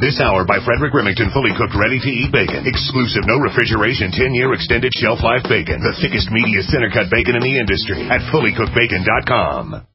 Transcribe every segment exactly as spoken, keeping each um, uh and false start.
This hour by Frederick Remington, fully cooked, ready-to-eat bacon. Exclusive, no refrigeration, ten-year extended shelf life bacon. The thickest, meatiest, center-cut bacon in the industry at fully cooked bacon dot com.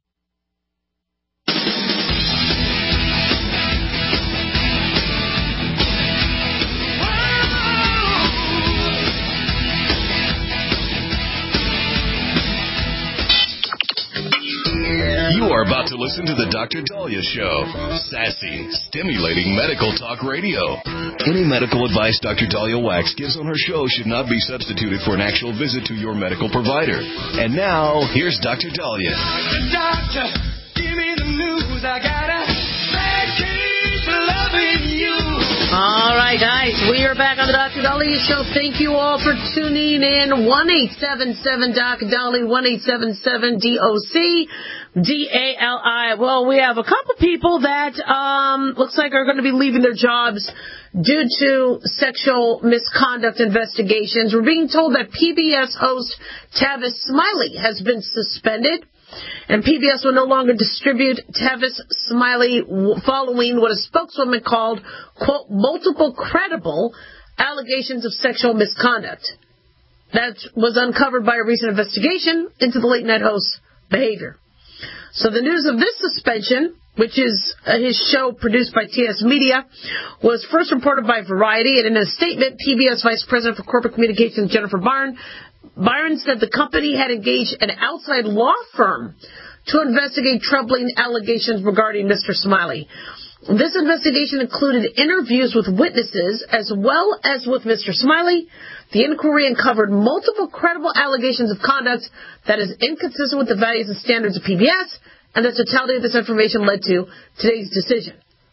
You are about to listen to the Doctor Dahlia Show. Sassy, stimulating medical talk radio. Any medical advice Doctor Dahlia Wax gives on her show should not be substituted for an actual visit to your medical provider. And now, here's Doctor Dahlia. Doctor, give me the news. I gotta keep loving you. All right, guys, we are back on the Doctor Dahlia Show. Thank you all for tuning in. one eight seven seven D O C Dahlia, one eight seven seven D O C D A L I. Well, we have a couple people that um, looks like are going to be leaving their jobs due to sexual misconduct investigations. We're being told that P B S host Tavis Smiley has been suspended, and P B S will no longer distribute Tavis Smiley following what a spokeswoman called, quote, multiple credible allegations of sexual misconduct. That was uncovered by a recent investigation into the late-night host's behavior. So the news of this suspension, which is uh, his show produced by T S Media, was first reported by Variety, and in a statement, P B S Vice President for Corporate Communications Jennifer Byron, Byron said the company had engaged an outside law firm to investigate troubling allegations regarding Mister Smiley. This investigation included interviews with witnesses as well as with Mister Smiley. The inquiry uncovered multiple credible allegations of conduct that is inconsistent with the values and standards of P B S, and the totality of this information led to today's decision.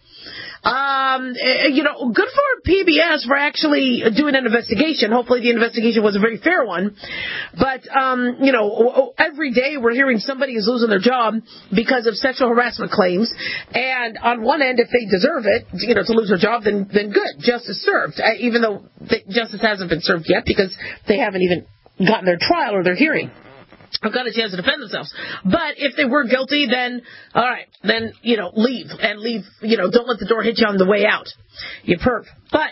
Um, you know, good for P B S for actually doing an investigation. Hopefully the investigation was a very fair one. But, um, you know, every day we're hearing somebody is losing their job because of sexual harassment claims. And on one end, if they deserve it, you know, to lose their job, then, then good. Justice served. Uh, even though the justice hasn't been served yet because they haven't even gotten their trial or their hearing. I've got a chance to defend themselves. But if they were guilty, then, all right, then, you know, leave. And leave, you know, don't let the door hit you on the way out. You perv. But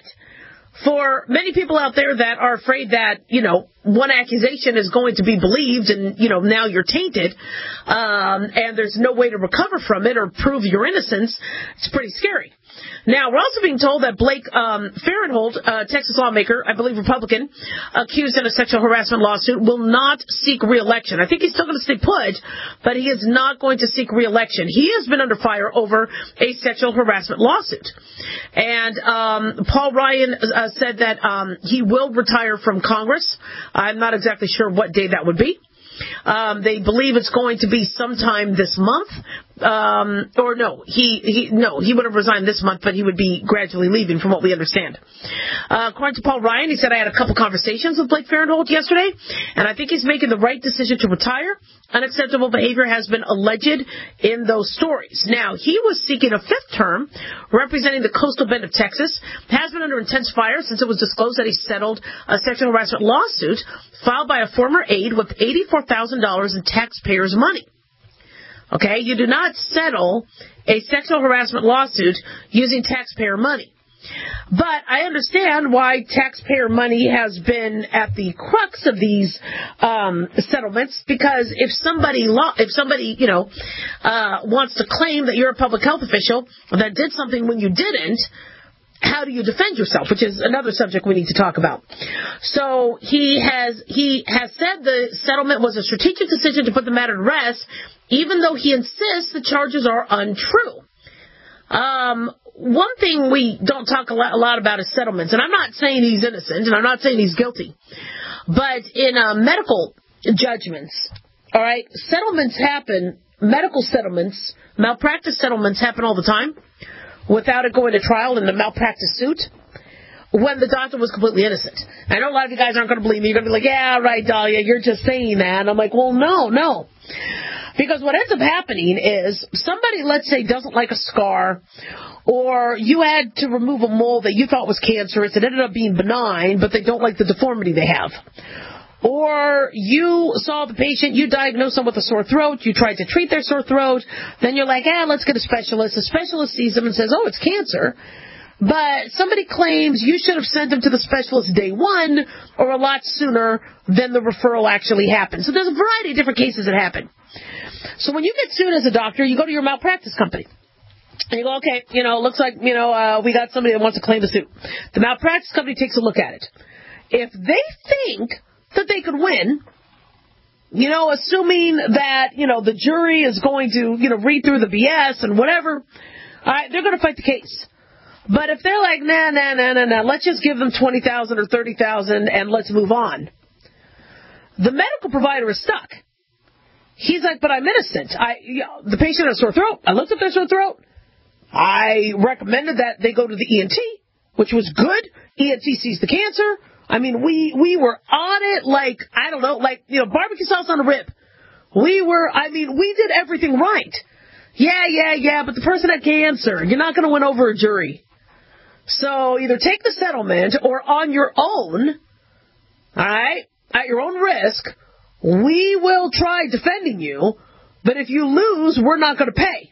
for many people out there that are afraid that, you know, one accusation is going to be believed and, you know, now you're tainted, um, and there's no way to recover from it or prove your innocence, it's pretty scary. Now, we're also being told that Blake um, Farenthold, a Texas lawmaker, I believe Republican, accused in a sexual harassment lawsuit, will not seek re-election. I think he's still going to stay put, but he is not going to seek re-election. He has been under fire over a sexual harassment lawsuit. And um, Paul Ryan uh, said that um, he will retire from Congress. I'm not exactly sure what day that would be. Um, they believe it's going to be sometime this month. Um, or no, he, he, no, he would have resigned this month, but he would be gradually leaving from what we understand. Uh, according to Paul Ryan, he said, I had a couple conversations with Blake Farenthold yesterday, and I think he's making the right decision to retire. Unacceptable behavior has been alleged in those stories. Now, he was seeking a fifth term representing the coastal bend of Texas, has been under intense fire since it was disclosed that he settled a sexual harassment lawsuit filed by a former aide with eighty-four thousand dollars in taxpayers' money. Okay, you do not settle a sexual harassment lawsuit using taxpayer money. But I understand why taxpayer money has been at the crux of these um, settlements, because if somebody, lo- if somebody, you know, uh, wants to claim that you're a public health official that did something when you didn't, how do you defend yourself? Which is another subject we need to talk about. So he has he has said the settlement was a strategic decision to put the matter to rest, even though he insists the charges are untrue. Um, one thing we don't talk a lot, a lot about is settlements, and I'm not saying he's innocent, and I'm not saying he's guilty, but in uh, medical judgments, all right, settlements happen, medical settlements, malpractice settlements happen all the time, without it going to trial in the malpractice suit, when the doctor was completely innocent. I know a lot of you guys aren't going to believe me. You're going to be like, yeah, right, Dahlia, you're just saying that. And I'm like, well, no, no. Because what ends up happening is somebody, let's say, doesn't like a scar, or you had to remove a mole that you thought was cancerous. It ended up being benign, but they don't like the deformity they have. Or you saw the patient, you diagnosed them with a sore throat, you tried to treat their sore throat, then you're like, ah, let's get a specialist. The specialist sees them and says, oh, it's cancer. But somebody claims you should have sent them to the specialist day one or a lot sooner than the referral actually happened. So there's a variety of different cases that happen. So when you get sued as a doctor, you go to your malpractice company. And you go, okay, you know, it looks like, you know, uh, we got somebody that wants to claim the suit. The malpractice company takes a look at it. If they think that they could win, you know, assuming that, you know, the jury is going to, you know, read through the B S and whatever, all right, they're going to fight the case. But if they're like, nah, nah, nah, nah, nah, let's just give them twenty thousand dollars or thirty thousand dollars and let's move on, the medical provider is stuck. He's like, but I'm innocent. I, you know, the patient has a sore throat. I looked at their sore throat. I recommended that they go to the E N T, which was good. E N T sees the cancer. I mean, we, we were on it like, I don't know, like, you know, barbecue sauce on a rib. We were, I mean, we did everything right. Yeah, yeah, yeah, but the person had cancer. You're not going to win over a jury. So either take the settlement or on your own, all right, at your own risk, we will try defending you, but if you lose, we're not going to pay.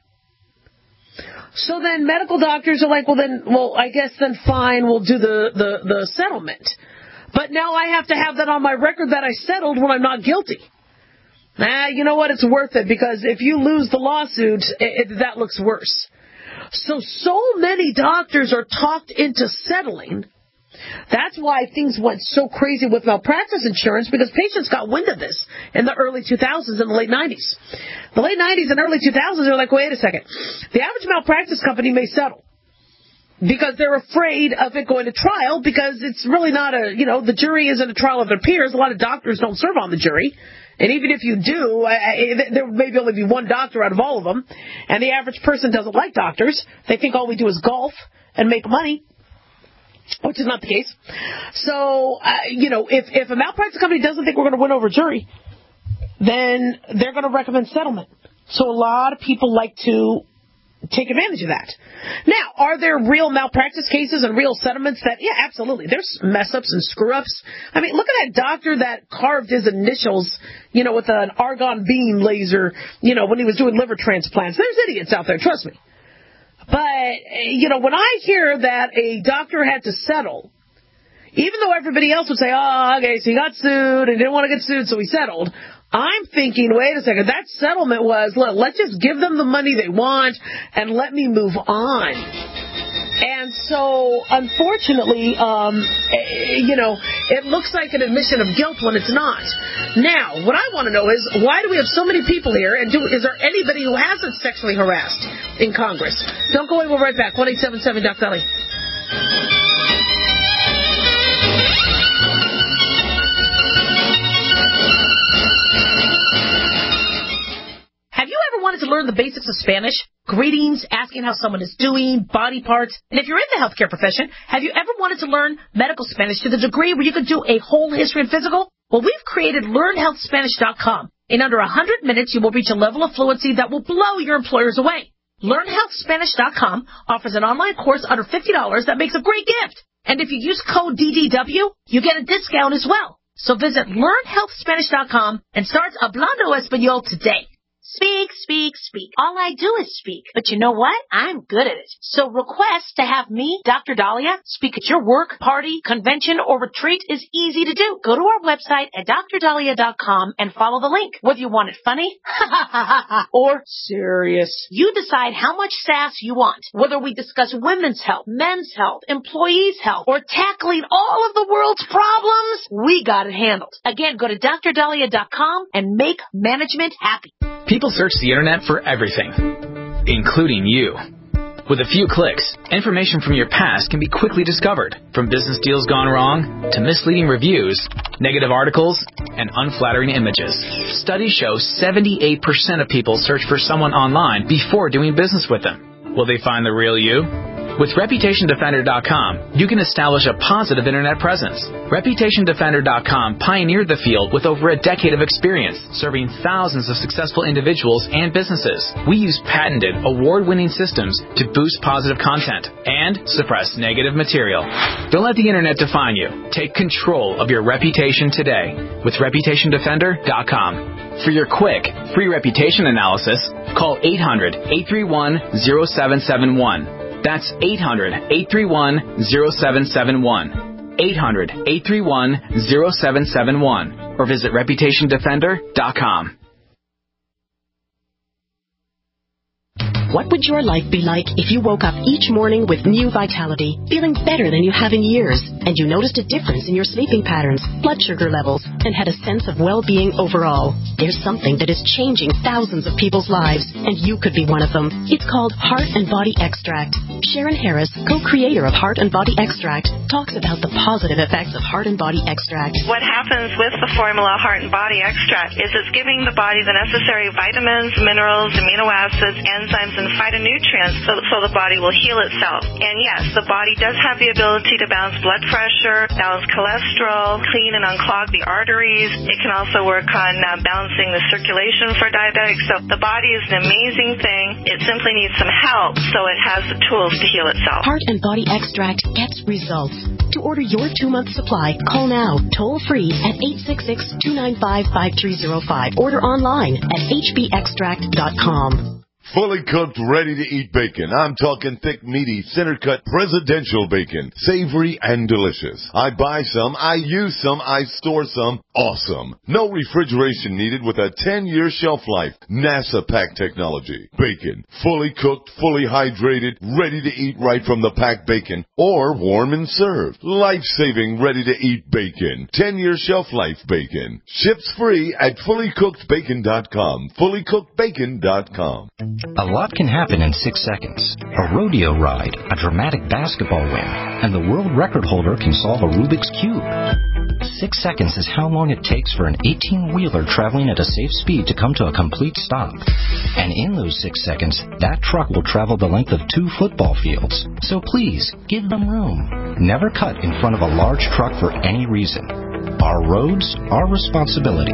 So then medical doctors are like, well, then, well, I guess then fine, we'll do the, the, the settlement. But now I have to have that on my record that I settled when I'm not guilty. Nah, you know what? It's worth it because if you lose the lawsuit, it, it, that looks worse. So, so many doctors are talked into settling. That's why things went so crazy with malpractice insurance, because patients got wind of this in the early two thousands and the late nineties. The late nineties and early two thousands are like, wait a second. The average malpractice company may settle because they're afraid of it going to trial, because it's really not a, you know, the jury isn't a trial of their peers. A lot of doctors don't serve on the jury. And even if you do, uh, there may only be one doctor out of all of them. And the average person doesn't like doctors. They think all we do is golf and make money, which is not the case. So, uh, you know, if, if a malpractice company doesn't think we're going to win over a jury, then they're going to recommend settlement. So a lot of people like to take advantage of that. Now, are there real malpractice cases and real settlements that, yeah, absolutely. There's mess-ups and screw-ups. I mean, look at that doctor that carved his initials, you know, with an argon beam laser, you know, when he was doing liver transplants. There's idiots out there, trust me. But, you know, when I hear that a doctor had to settle, even though everybody else would say, oh, okay, so he got sued and didn't want to get sued, so he settled, I'm thinking, wait a second, that settlement was, look, let's just give them the money they want and let me move on. And so, unfortunately, um, you know, it looks like an admission of guilt when it's not. Now, what I want to know is, why do we have so many people here, and do, is there anybody who hasn't sexually harassed in Congress? Don't go away, we'll be right back. one eight seven seven Doc Dolly. Have you ever wanted to learn the basics of Spanish? Greetings, asking how someone is doing, body parts. And if you're in the healthcare profession, have you ever wanted to learn medical Spanish to the degree where you could do a whole history and physical? Well, we've created learn health spanish dot com. In under one hundred minutes, you will reach a level of fluency that will blow your employers away. learn health spanish dot com offers an online course under fifty dollars that makes a great gift. And if you use code D D W, you get a discount as well. So visit learn health spanish dot com and start Hablando Español today. Speak, speak, speak. All I do is speak. But you know what? I'm good at it. So request to have me, Doctor Dahlia, speak at your work, party, convention, or retreat is easy to do. Go to our website at dr dahlia dot com and follow the link. Whether you want it funny or serious, you decide how much sass you want. Whether we discuss women's health, men's health, employees' health, or tackling all of the world's problems, we got it handled. Again, go to dr dahlia dot com and make management happy. People search the internet for everything, including you. With a few clicks, information from your past can be quickly discovered, from business deals gone wrong to misleading reviews, negative articles, and unflattering images. Studies show seventy-eight percent of people search for someone online before doing business with them. Will they find the real you? With reputation defender dot com, you can establish a positive internet presence. reputation defender dot com pioneered the field with over a decade of experience, serving thousands of successful individuals and businesses. We use patented, award-winning systems to boost positive content and suppress negative material. Don't let the internet define you. Take control of your reputation today with reputation defender dot com. For your quick, free reputation analysis, call eight hundred, eight three one, zero seven seven one. That's eight hundred, eight three one, zero seven seven one. eight hundred, eight three one, zero seven seven one. Or visit reputation defender dot com. What would your life be like if you woke up each morning with new vitality, feeling better than you have in years, and you noticed a difference in your sleeping patterns, blood sugar levels, and had a sense of well-being overall? There's something that is changing thousands of people's lives, and you could be one of them. It's called Heart and Body Extract. Sharon Harris, co-creator of Heart and Body Extract, talks about the positive effects of Heart and Body Extract. What happens with the formula Heart and Body Extract is it's giving the body the necessary vitamins, minerals, amino acids, enzymes, and phytonutrients so, so the body will heal itself. And yes, the body does have the ability to balance blood pressure, balance cholesterol, clean and unclog the arteries. It can also work on uh, balancing the circulation for diabetics. So the body is an amazing thing. It simply needs some help so it has the tools to heal itself. Heart and Body Extract gets results. To order your two-month supply, call now, toll-free at eight six six, two nine five, five three zero five. Order online at h b extract dot com. Fully cooked, ready-to-eat bacon. I'm talking thick, meaty, center-cut, presidential bacon. Savory and delicious. I buy some, I use some, I store some. Awesome. No refrigeration needed with a ten-year shelf life. NASA pack technology. Bacon. Fully cooked, fully hydrated, ready to eat right from the packed bacon. Or warm and served. Life-saving, ready-to-eat bacon. ten-year shelf life bacon. Ships free at fully cooked bacon dot com. fully cooked bacon dot com. A lot can happen in six seconds. A rodeo ride, a dramatic basketball win, and the world record holder can solve a Rubik's Cube. Six seconds is how long it takes for an eighteen-wheeler traveling at a safe speed to come to a complete stop. And in those six seconds, that truck will travel the length of two football fields. So please, give them room. Never cut in front of a large truck for any reason. Our roads, our responsibility.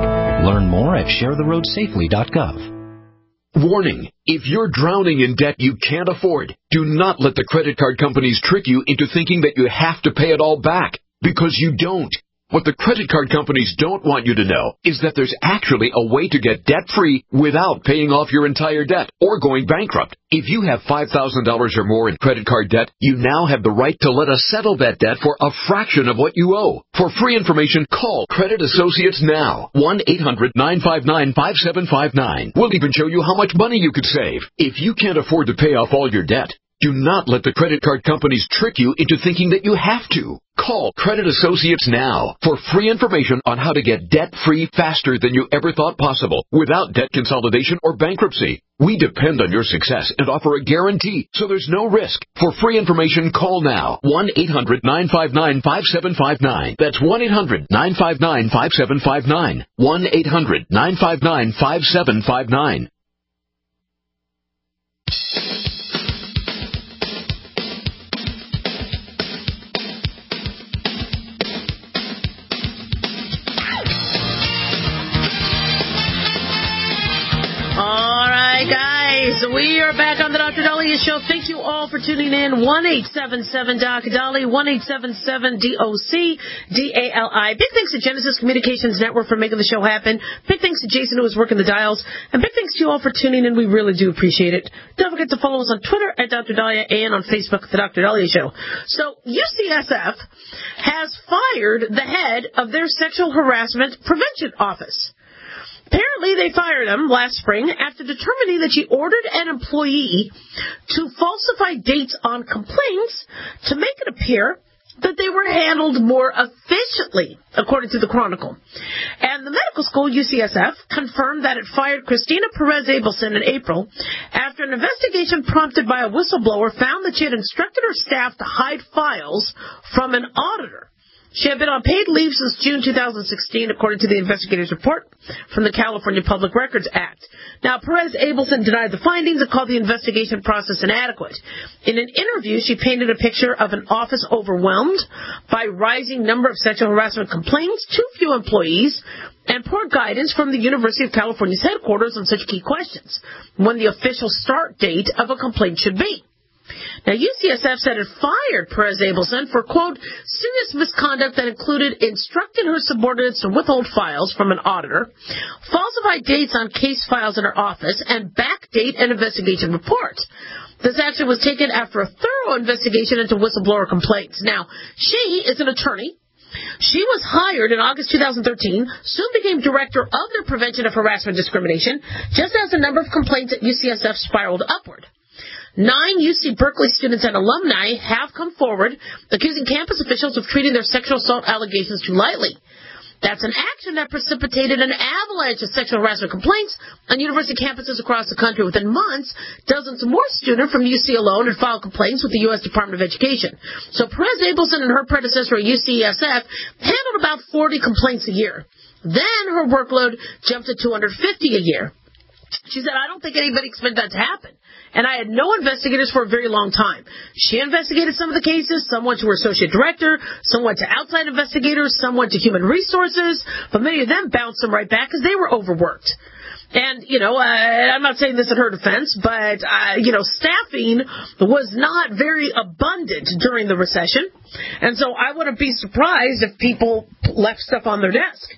Learn more at share the road safely dot gov. Warning, if you're drowning in debt you can't afford, do not let the credit card companies trick you into thinking that you have to pay it all back, because you don't. What the credit card companies don't want you to know is that there's actually a way to get debt-free without paying off your entire debt or going bankrupt. If you have five thousand dollars or more in credit card debt, you now have the right to let us settle that debt for a fraction of what you owe. For free information, call Credit Associates now. one eight hundred, nine five nine, five seven five nine. We'll even show you how much money you could save. If you can't afford to pay off all your debt, do not let the credit card companies trick you into thinking that you have to. Call Credit Associates now for free information on how to get debt-free faster than you ever thought possible without debt consolidation or bankruptcy. We depend on your success and offer a guarantee, so there's no risk. For free information, call now. one eight hundred, nine five nine, five seven five nine. That's one eight hundred, nine five nine, five seven five nine. one eight hundred, nine five nine, five seven five nine. We are back on the Doctor Daliah Show. Thank you all for tuning in. one eight seven seven Doc Dolly, one eight seven seven D O C D A L I. Big thanks to Genesis Communications Network for making the show happen. Big thanks to Jason who was working the dials. And big thanks to you all for tuning in. We really do appreciate it. Don't forget to follow us on Twitter at Doctor Daliah and on Facebook at the Doctor Daliah Show. So U C S F has fired the head of their Sexual Harassment Prevention Office. Apparently, they fired him last spring after determining that she ordered an employee to falsify dates on complaints to make it appear that they were handled more efficiently, according to the Chronicle. And the medical school, U C S F, confirmed that it fired Christina Perez Abelson in April after an investigation prompted by a whistleblower found that she had instructed her staff to hide files from an auditor. She had been on paid leave since June two thousand sixteen, according to the investigator's report from the California Public Records Act. Now, Perez Abelson denied the findings and called the investigation process inadequate. In an interview, she painted a picture of an office overwhelmed by rising number of sexual harassment complaints, too few employees, and poor guidance from the University of California's headquarters on such key questions, when the official start date of a complaint should be. Now, U C S F said it fired Perez Abelson for, quote, serious misconduct that included instructing her subordinates to withhold files from an auditor, falsify dates on case files in her office, and backdate an investigation report. This action was taken after a thorough investigation into whistleblower complaints. Now, she is an attorney. She was hired in August two thousand thirteen, soon became director of the Prevention of Harassment and Discrimination, just as the number of complaints at U C S F spiraled upward. Nine U C Berkeley students and alumni have come forward accusing campus officials of treating their sexual assault allegations too lightly. That's an action that precipitated an avalanche of sexual harassment complaints on university campuses across the country. Within months, dozens more students from U C alone had filed complaints with the U S Department of Education. So Perez Abelson and her predecessor at U C S F handled about forty complaints a year. Then her workload jumped to two hundred fifty a year. She said, I don't think anybody expected that to happen. And I had no investigators for a very long time. She investigated some of the cases. Some went to her associate director. Some went to outside investigators. Some went to human resources. But many of them bounced them right back because they were overworked. And, you know, uh, I'm not saying this in her defense, but, uh, you know, staffing was not very abundant during the recession. And so I wouldn't be surprised if people left stuff on their desk.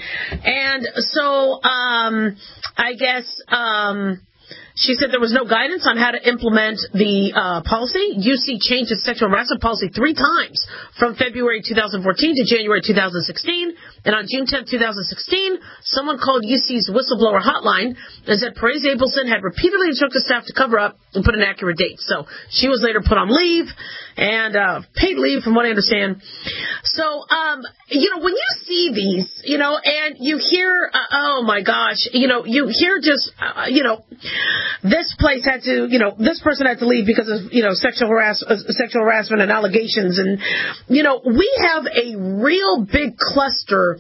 And so um, I guess... Um, She said there was no guidance on how to implement the uh, policy. U C changed its sexual harassment policy three times from February two thousand fourteen to January two thousand sixteen. And on June tenth, two thousand sixteen, someone called U C's whistleblower hotline and said Perez Abelson had repeatedly instructed staff to cover up and put an accurate date. So she was later put on leave and uh, paid leave from what I understand. So, um, you know, when you see these, you know, and you hear, uh, oh, my gosh, you know, you hear just, uh, you know, this place had to, you know, this person had to leave because of, you know, sexual harass, uh, sexual harassment and allegations. And, you know, we have a real big cluster,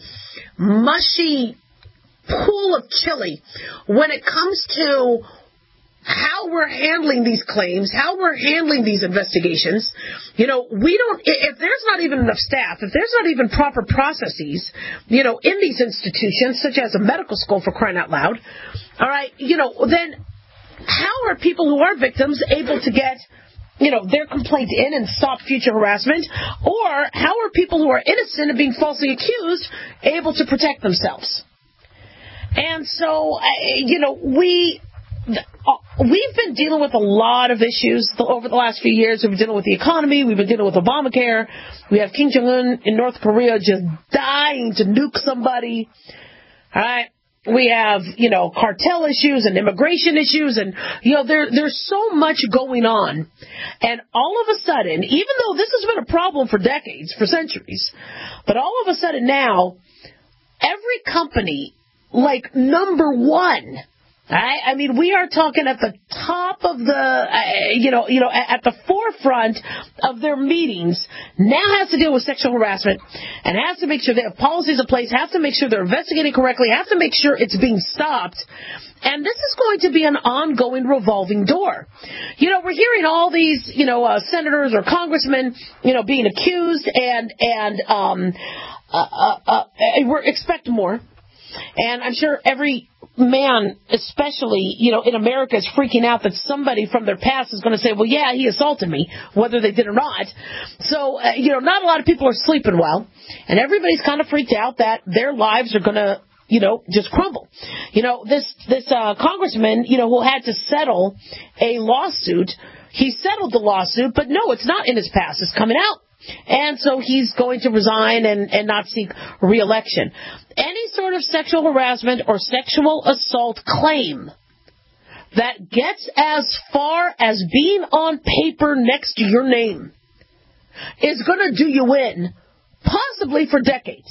mushy pool of chili when it comes to how we're handling these claims, how we're handling these investigations. You know, we don't, if there's not even enough staff, if there's not even proper processes, you know, in these institutions, such as a medical school for crying out loud, all right, you know, then how are people who are victims able to get, you know, their complaint in and stop future harassment? Or how are people who are innocent of being falsely accused able to protect themselves? And so, you know, we... We've been dealing with a lot of issues over the last few years. We've been dealing with the economy. We've been dealing with Obamacare. We have Kim Jong-un in North Korea just dying to nuke somebody. All right. We have, you know, cartel issues and immigration issues. And, you know, there, there's so much going on. And all of a sudden, even though this has been a problem for decades, for centuries, but all of a sudden now, every company, like number one, I, I mean, we are talking at the top of the, uh, you know, you know, at, at the forefront of their meetings, now has to deal with sexual harassment and has to make sure they have policies in place, has to make sure they're investigating correctly, has to make sure it's being stopped. And this is going to be an ongoing revolving door. You know, we're hearing all these, you know, uh, senators or congressmen, you know, being accused and, and, um, uh, uh, uh, we're expect more. And I'm sure every man, especially, you know, in America, is freaking out that somebody from their past is going to say, well, yeah, he assaulted me, whether they did or not. So, uh, you know, not a lot of people are sleeping well. And everybody's kind of freaked out that their lives are going to, you know, just crumble. You know, this, this uh, congressman, you know, who had to settle a lawsuit, he settled the lawsuit, but no, it's not in his past. It's coming out. And so he's going to resign and, and not seek re-election. Any sort of sexual harassment or sexual assault claim that gets as far as being on paper next to your name is going to do you in, possibly for decades.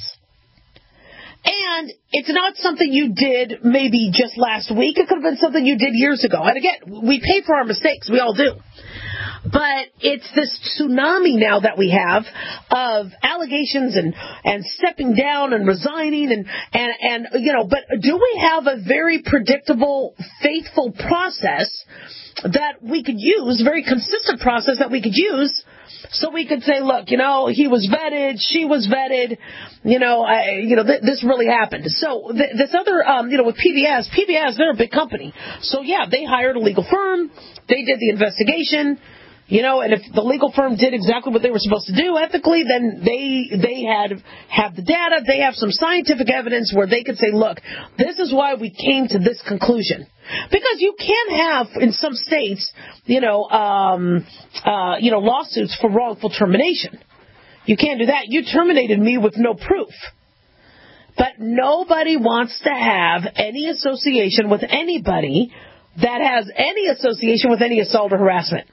And it's not something you did maybe just last week. It could have been something you did years ago. And again, we pay for our mistakes. We all do. But it's this tsunami now that we have of allegations and, and stepping down and resigning and, and, and, you know, but do we have a very predictable, faithful process that we could use, very consistent process that we could use so we could say, look, you know, he was vetted, she was vetted, you know, I, you know, th- this really happened. So th- this other, um, you know, with P B S, P B S, they're a big company. So, yeah, they hired a legal firm. They did the investigation. You know, and if the legal firm did exactly what they were supposed to do ethically, then they they had have the data, they have some scientific evidence where they could say, look, this is why we came to this conclusion. Because you can have, in some states, you know, um, uh, you know, lawsuits for wrongful termination. You can't do that. You terminated me with no proof. But nobody wants to have any association with anybody that has any association with any assault or harassment.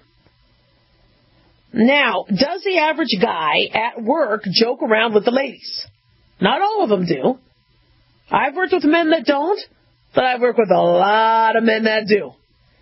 Now, does the average guy at work joke around with the ladies? Not all of them do. I've worked with men that don't, but I've worked with a lot of men that do.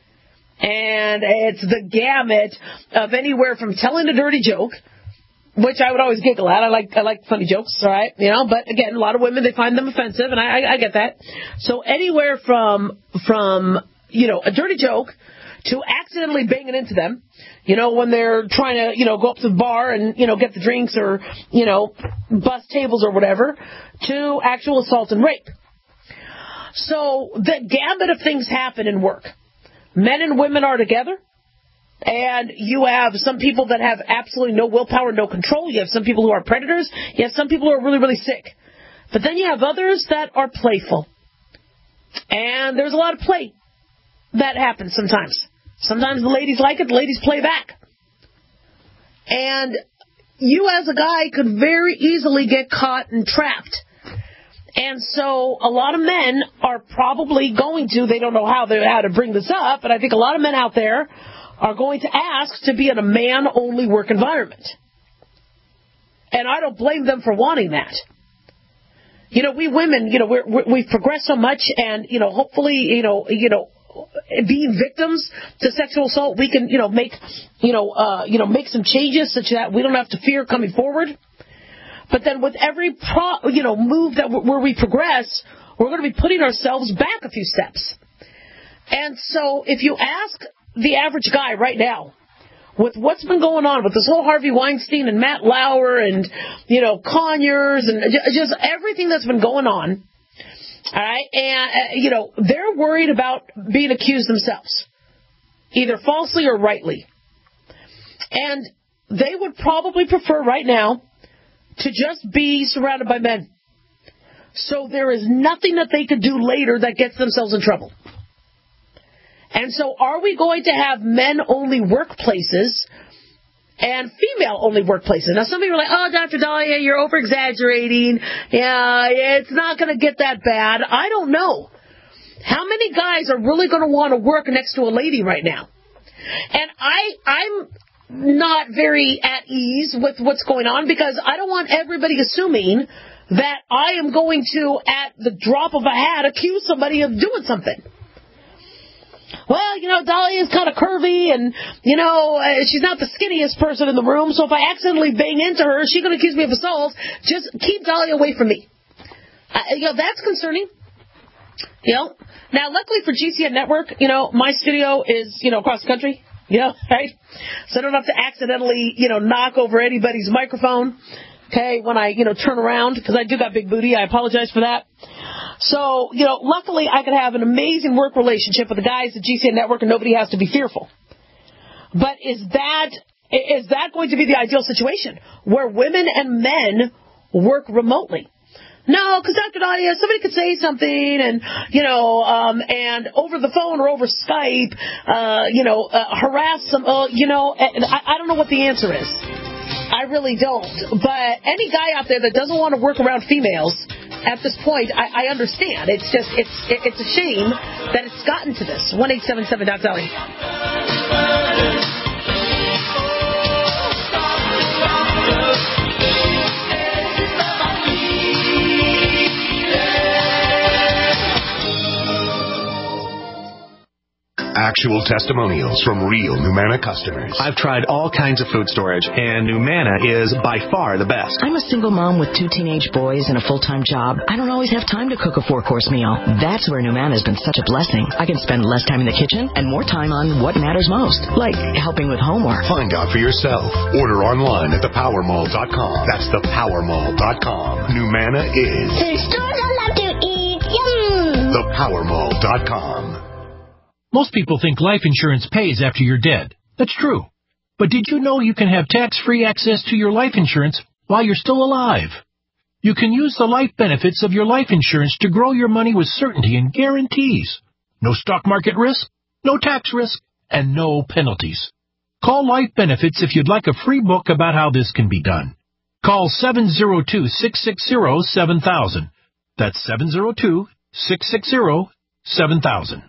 And it's the gamut of anywhere from telling a dirty joke, which I would always giggle at. I like I like funny jokes, all right, you know. But again, a lot of women, they find them offensive, and I, I, I get that. So anywhere from from you know a dirty joke to accidentally banging into them, you know, when they're trying to, you know, go up to the bar and, you know, get the drinks or, you know, bust tables or whatever, to actual assault and rape. So the gamut of things happen in work. Men and women are together, and you have some people that have absolutely no willpower, no control. You have some people who are predators. You have some people who are really, really sick. But then you have others that are playful. And there's a lot of play that happens sometimes. Sometimes the ladies like it, the ladies play back. And you as a guy could very easily get caught and trapped. And so a lot of men are probably going to, they don't know how, they, how to bring this up, but I think a lot of men out there are going to ask to be in a man-only work environment. And I don't blame them for wanting that. You know, we women, you know, we're, we're, we've progressed so much, and, you know, hopefully, you know, you know, being victims to sexual assault, we can, you know, make, you know, uh, you know, make some changes such that we don't have to fear coming forward. But then with every, pro, you know, move that w- where we progress, we're going to be putting ourselves back a few steps. And so if you ask the average guy right now, with what's been going on with this whole Harvey Weinstein and Matt Lauer and, you know, Conyers and just everything that's been going on, all right, and, uh, you know, they're worried about being accused themselves, either falsely or rightly. And they would probably prefer right now to just be surrounded by men. So there is nothing that they could do later that gets themselves in trouble. And so are we going to have men-only workplaces and female-only workplaces? Now, some people are like, oh, Doctor Dahlia, you're over-exaggerating. Yeah, it's not going to get that bad. I don't know. How many guys are really going to want to work next to a lady right now? And I, I'm not very at ease with what's going on because I don't want everybody assuming that I am going to, at the drop of a hat, accuse somebody of doing something. Well, you know, Dahlia's kind of curvy, and, you know, uh, she's not the skinniest person in the room, so if I accidentally bang into her, she's going to accuse me of assault. Just keep Dahlia away from me. Uh, you know, that's concerning. You know, now, luckily for G C N Network, you know, my studio is, you know, across the country, you know, right? So I don't have to accidentally, you know, knock over anybody's microphone, okay, when I, you know, turn around, because I do got big booty. I apologize for that. So, you know, luckily I could have an amazing work relationship with the guys at G C N Network, and nobody has to be fearful. But is that is that going to be the ideal situation, where women and men work remotely? No, because Doctor Dahlia, somebody could say something, and, you know, um, and over the phone or over Skype, uh, you know, uh, harass some, uh, you know, and I, I don't know what the answer is. I really don't. But any guy out there that doesn't want to work around females at this point, I, I understand. It's just, it's it, it's a shame that it's gotten to this. one eight seven seven Doc Dahlia. Actual testimonials from real Numanna customers. I've tried all kinds of food storage, and Numanna is by far the best. I'm a single mom with two teenage boys and a full-time job. I don't always have time to cook a four-course meal. That's where Numanna has been such a blessing. I can spend less time in the kitchen and more time on what matters most, like helping with homework. Find out for yourself. Order online at the power mall dot com. That's the power mall dot com. Numanna is the stores I love to eat. Yum! the power mall dot com. Most people think life insurance pays after you're dead. That's true. But did you know you can have tax-free access to your life insurance while you're still alive? You can use the life benefits of your life insurance to grow your money with certainty and guarantees. No stock market risk, no tax risk, and no penalties. Call Life Benefits if you'd like a free book about how this can be done. Call seven zero two, six six zero, seven thousand. That's seven zero two, six six zero, seven thousand.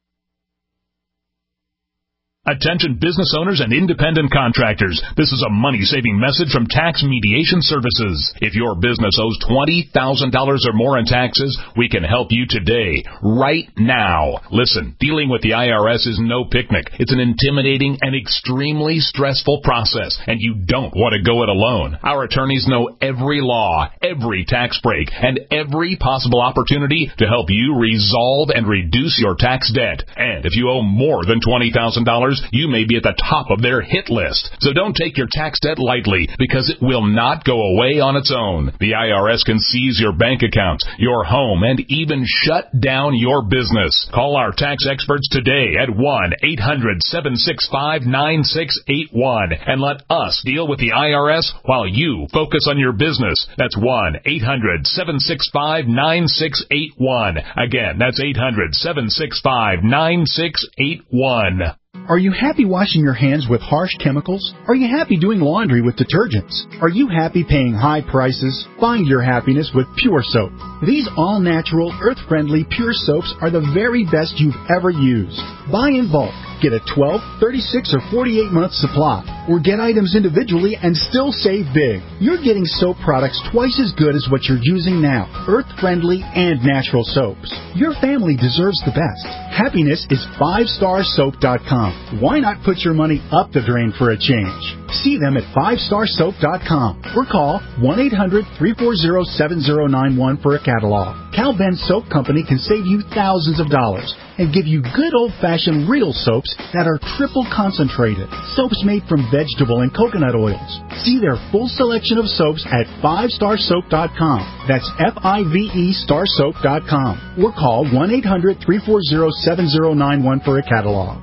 Attention business owners and independent contractors. This is a money-saving message from Tax Mediation Services. If your business owes twenty thousand dollars or more in taxes, we can help you today, right now. Listen, dealing with the I R S is no picnic. It's an intimidating and extremely stressful process, and you don't want to go it alone. Our attorneys know every law, every tax break, and every possible opportunity to help you resolve and reduce your tax debt. And if you owe more than twenty thousand dollars, you may be at the top of their hit list. So don't take your tax debt lightly, because it will not go away on its own. The I R S can seize your bank accounts, your home, and even shut down your business. Call our tax experts today at one eight hundred, seven six five, nine six eight one and let us deal with the I R S while you focus on your business. That's one eight hundred, seven six five, nine six eight one. Again, that's eight hundred, seven six five, nine six eight one. Are you happy washing your hands with harsh chemicals? Are you happy doing laundry with detergents? Are you happy paying high prices? Find your happiness with Pure Soap. These all-natural, earth-friendly Pure Soaps are the very best you've ever used. Buy in bulk. Get a twelve, thirty-six, or forty-eight month supply, or get items individually and still save big. You're getting soap products twice as good as what you're using now, earth-friendly and natural soaps. Your family deserves the best. Happiness is five star soap dot com. Why not put your money up the drain for a change? See them at five star soap dot com or call one eight hundred, three four zero, seven zero nine one for a catalog. Cal Ben Soap Company can save you thousands of dollars and give you good old-fashioned real soaps that are triple concentrated. Soaps made from vegetable and coconut oils. See their full selection of soaps at five star soap dot com. That's F I V E star soap dot com. Or call one eight hundred, three four zero, seven zero nine one for a catalog.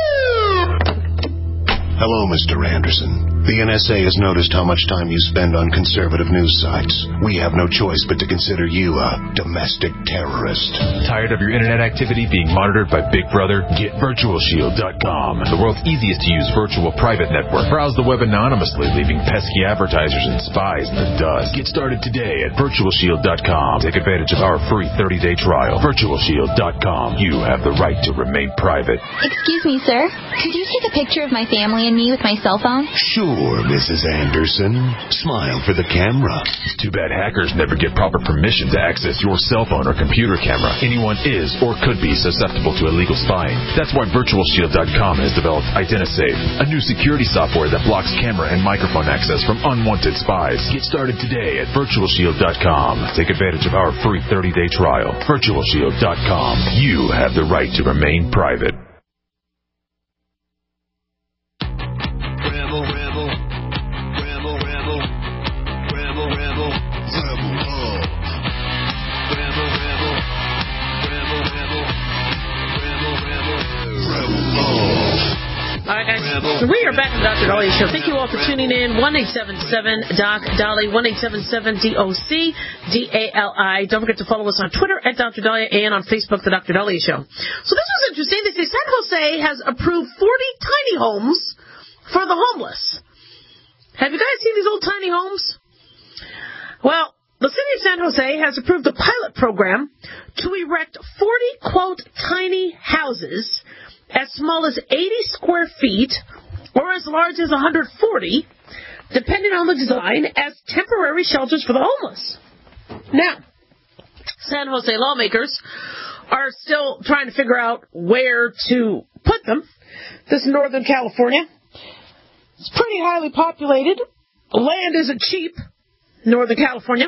Hello, Mister Anderson. The N S A has noticed how much time you spend on conservative news sites. We have no choice but to consider you a domestic terrorist. Tired of your internet activity being monitored by Big Brother? Get Virtual Shield dot com, the world's easiest to use virtual private network. Browse the web anonymously, leaving pesky advertisers and spies in the dust. Get started today at Virtual Shield dot com. Take advantage of our free thirty day trial. Virtual Shield dot com. You have the right to remain private. Excuse me, sir. Could you take a picture of my family and me with my cell phone? Sure, Missus Anderson. Smile for the camera. It's too bad hackers never get proper permission to access your cell phone or computer camera. Anyone is or could be susceptible to illegal spying. That's why Virtual Shield dot com has developed IdentiSafe, a new security software that blocks camera and microphone access from unwanted spies. Get started today at Virtual Shield dot com. Take advantage of our free thirty day trial. Virtual Shield dot com. You have the right to remain private. Rebel, rebel, rebel, rebel, rebel, rebel, rebel love. Rebel, rebel, rebel, rebel, rebel, rebel, rebel love. All right, guys. So we are back on the Doctor Dolly Show. Thank you all for tuning in. one eight seven seven Doc Dolly, one eight seven seven D O C D A L I. Don't forget to follow us on Twitter at Doctor Dolly and on Facebook, The Doctor Dolly Show. So this was interesting. They say San Jose has approved forty tiny homes for the homeless. Have you guys seen these old tiny homes? Well, the city of San Jose has approved a pilot program to erect forty, quote, tiny houses as small as eighty square feet or as large as one hundred forty, depending on the design, as temporary shelters for the homeless. Now, San Jose lawmakers are still trying to figure out where to put them. This is Northern California. It's pretty highly populated. The land isn't cheap, Northern California.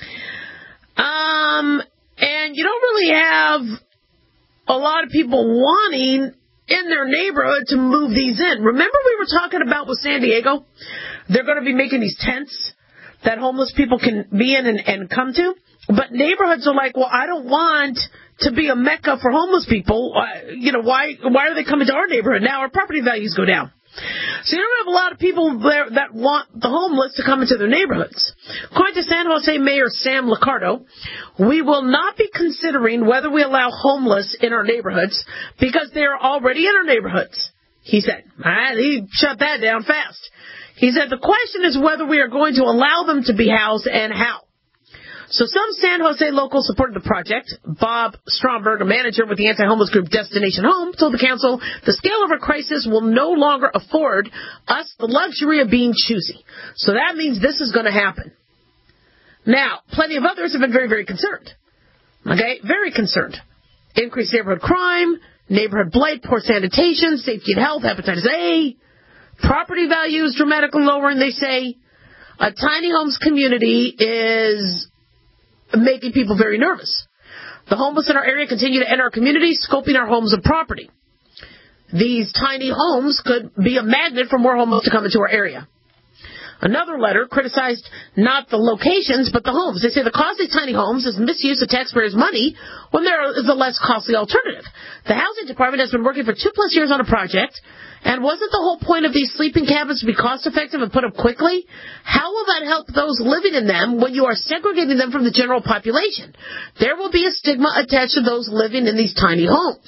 Um, and you don't really have a lot of people wanting in their neighborhood to move these in. Remember we were talking about with San Diego? They're going to be making these tents that homeless people can be in and, and come to. But neighborhoods are like, well, I don't want to be a mecca for homeless people. Uh, you know, why, why are they coming to our neighborhood? Now our property values go down. So you don't have a lot of people there that want the homeless to come into their neighborhoods. According to San Jose Mayor Sam Liccardo, we will not be considering whether we allow homeless in our neighborhoods because they are already in our neighborhoods, he said. Right, he shut that down fast. He said the question is whether we are going to allow them to be housed and how. So some San Jose locals supported the project. Bob Stromberg, a manager with the anti-homeless group Destination Home, told the council the scale of our crisis will no longer afford us the luxury of being choosy. So that means this is going to happen. Now, plenty of others have been very, very concerned. Okay, very concerned. Increased neighborhood crime, neighborhood blight, poor sanitation, safety and health, hepatitis A, property values dramatically lowering, they say. A tiny homes community is making people very nervous. The homeless in our area continue to enter our community, scoping our homes and property. These tiny homes could be a magnet for more homeless to come into our area. Another letter criticized not the locations, but the homes. They say the cost of tiny homes is misuse of taxpayers' money when there is a less costly alternative. The housing department has been working for two plus years on a project, and wasn't the whole point of these sleeping cabins to be cost-effective and put up quickly? How will that help those living in them when you are segregating them from the general population? There will be a stigma attached to those living in these tiny homes.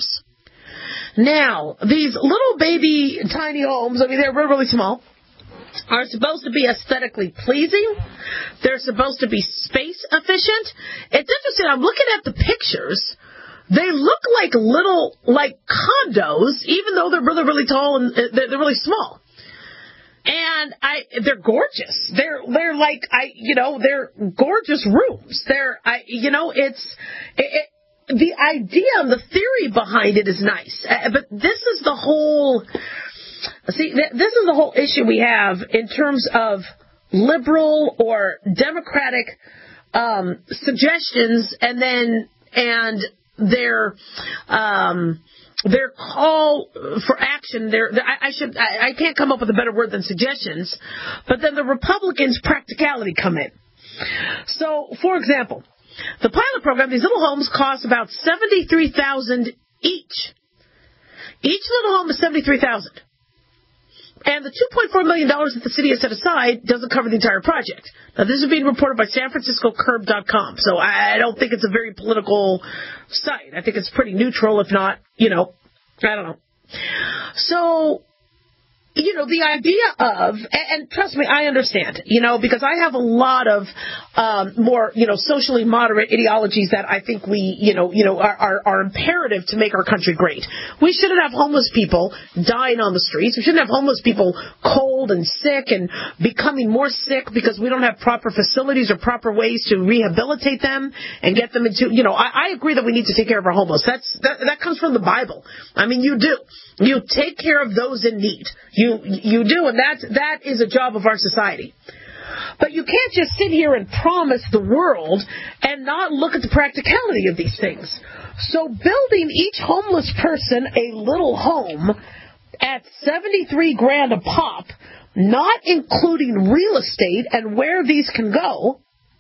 Now, these little baby tiny homes, I mean, they're really, really small, are supposed to be aesthetically pleasing. They're supposed to be space efficient. It's interesting. I'm looking at the pictures. They look like little, like condos, even though they're really, really tall and they're, they're really small. And I, they're gorgeous. They're, they're like, I, you know, they're gorgeous rooms. They're, I, you know, it's, it, it, the idea and the theory behind it is nice. Uh, but this is the whole, see, th- this is the whole issue we have in terms of liberal or democratic um, suggestions, and then and their um, their call for action. Their, their I, I should I, I can't come up with a better word than suggestions, but then the Republicans' practicality come in. So, for example, the pilot program, these little homes cost about seventy-three thousand dollars each. Each little home is seventy-three thousand dollars. And the two point four million dollars that the city has set aside doesn't cover the entire project. Now, this is being reported by San Francisco Curb dot com, so I don't think it's a very political site. I think it's pretty neutral, if not, you know, I don't know. So, you know, the idea of, and, and trust me, I understand, you know, because I have a lot of um, more, you know, socially moderate ideologies that I think we, you know, you know, are, are, are imperative to make our country great. We shouldn't have homeless people dying on the streets. We shouldn't have homeless people cold and sick and becoming more sick because we don't have proper facilities or proper ways to rehabilitate them and get them into, you know, I, I agree that we need to take care of our homeless. That's that, that comes from the Bible. I mean, you do. You take care of those in need. You you do, and that that is a job of our society. But you can't just sit here and promise the world and not look at the practicality of these things. So building each homeless person a little home at seventy-three grand a pop, not including real estate and where these can go,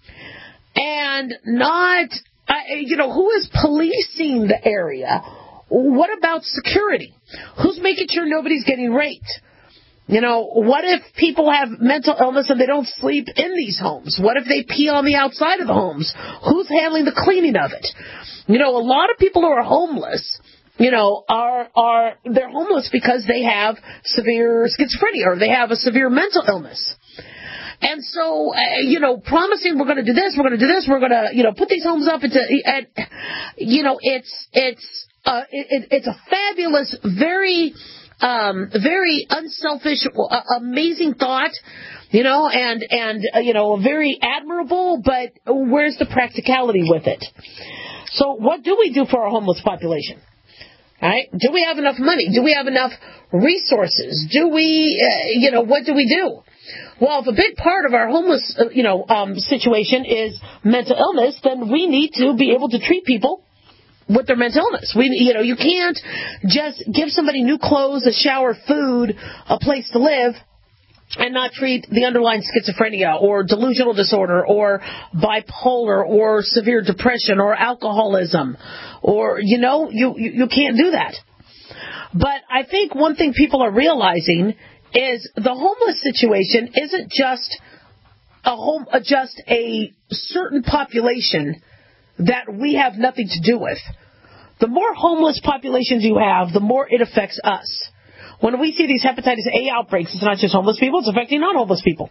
and not, uh, you know, who is policing the area? What about security? Who's making sure nobody's getting raped? You know, what if people have mental illness and they don't sleep in these homes? What if they pee on the outside of the homes? Who's handling the cleaning of it? You know, a lot of people who are homeless, you know, are, are, they're homeless because they have severe schizophrenia or they have a severe mental illness. And so, uh, you know, promising we're going to do this, we're going to do this, we're going to, you know, put these homes up into, and, you know, it's, it's, uh, it, it's a fabulous, very, um, very unselfish, uh, amazing thought, you know, and, and, uh, you know, very admirable, but where's the practicality with it? So what do we do for our homeless population? Right? Do we have enough money? Do we have enough resources? Do we, uh, you know, what do we do? Well, if a big part of our homeless, uh, you know, um, situation is mental illness, then we need to be able to treat people with their mental illness. We, you know, you can't just give somebody new clothes, a shower, food, a place to live, and not treat the underlying schizophrenia or delusional disorder or bipolar or severe depression or alcoholism, or, you know, you, you, you can't do that. But I think one thing people are realizing is the homeless situation isn't just a home, uh, just a certain population that we have nothing to do with. The more homeless populations you have, the more it affects us. When we see these hepatitis A outbreaks, it's not just homeless people, it's affecting non-homeless people.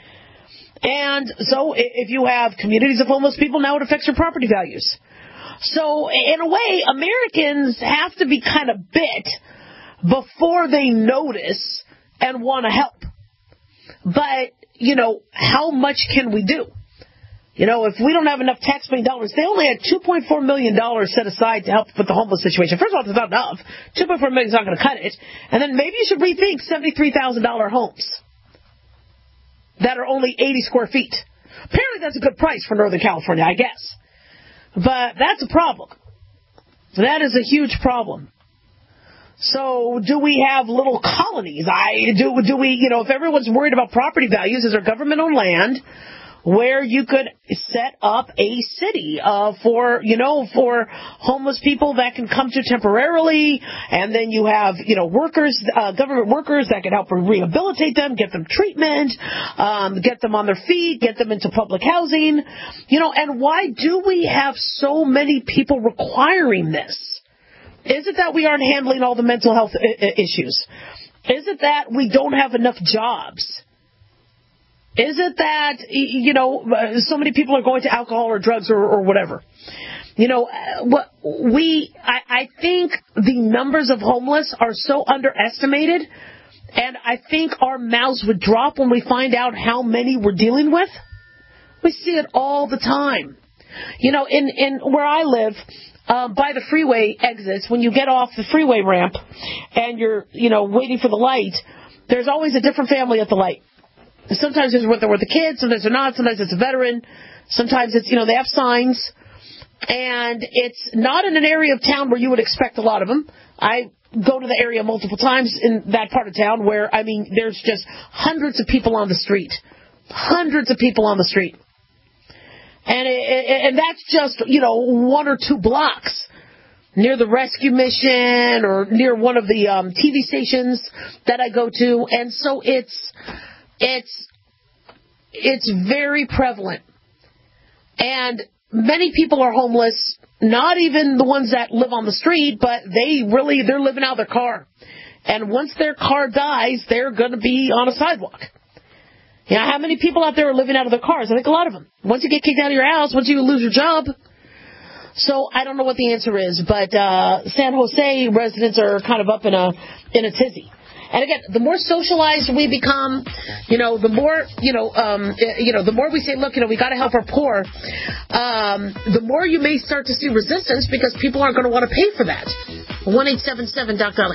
And so if you have communities of homeless people, now it affects your property values. So in a way, Americans have to be kind of bit before they notice and want to help. But, you know, how much can we do? You know, if we don't have enough taxpaying dollars, they only had two point four million dollars set aside to help with the homeless situation. First of all, it's not enough. two point four million dollars is not going to cut it. And then maybe you should rethink seventy-three thousand dollars homes that are only eighty square feet. Apparently that's a good price for Northern California, I guess. But that's a problem. That is a huge problem. So do we have little colonies? I do. Do we, you know, if everyone's worried about property values, is there government-owned land where you could set up a city uh, for, you know, for homeless people that can come to temporarily, and then you have, you know, workers, uh, government workers that can help rehabilitate them, get them treatment, um, get them on their feet, get them into public housing, you know, and why do we have so many people requiring this? Is it that we aren't handling all the mental health I- issues? Is it that we don't have enough jobs? Is it that, you know, so many people are going to alcohol or drugs or, or whatever? You know, what we, I, I think the numbers of homeless are so underestimated, and I think our mouths would drop when we find out how many we're dealing with. We see it all the time. You know, in, in where I live, uh, by the freeway exits, when you get off the freeway ramp and you're, you know, waiting for the light, there's always a different family at the light. Sometimes it's with the, with the kids, sometimes they're not, sometimes it's a veteran, sometimes it's, you know, they have signs, and it's not in an area of town where you would expect a lot of them. I go to the area multiple times in that part of town where, I mean, there's just hundreds of people on the street. Hundreds of people on the street. And it, and that's just, you know, one or two blocks near the rescue mission or near one of the um, T V stations that I go to, and so it's... It's it's very prevalent. And many people are homeless, not even the ones that live on the street, but they really, they're living out of their car. And once their car dies, they're going to be on a sidewalk. You know, how many people out there are living out of their cars? I think a lot of them. Once you get kicked out of your house, once you lose your job. So I don't know what the answer is, but uh, San Jose residents are kind of up in a in a tizzy. And again, the more socialized we become, you know, the more, you know, um, you know, the more we say, look, you know, we got to help our poor, um, the more you may start to see resistance because people aren't going to want to pay for that. one eight seven seven Doc Dolly.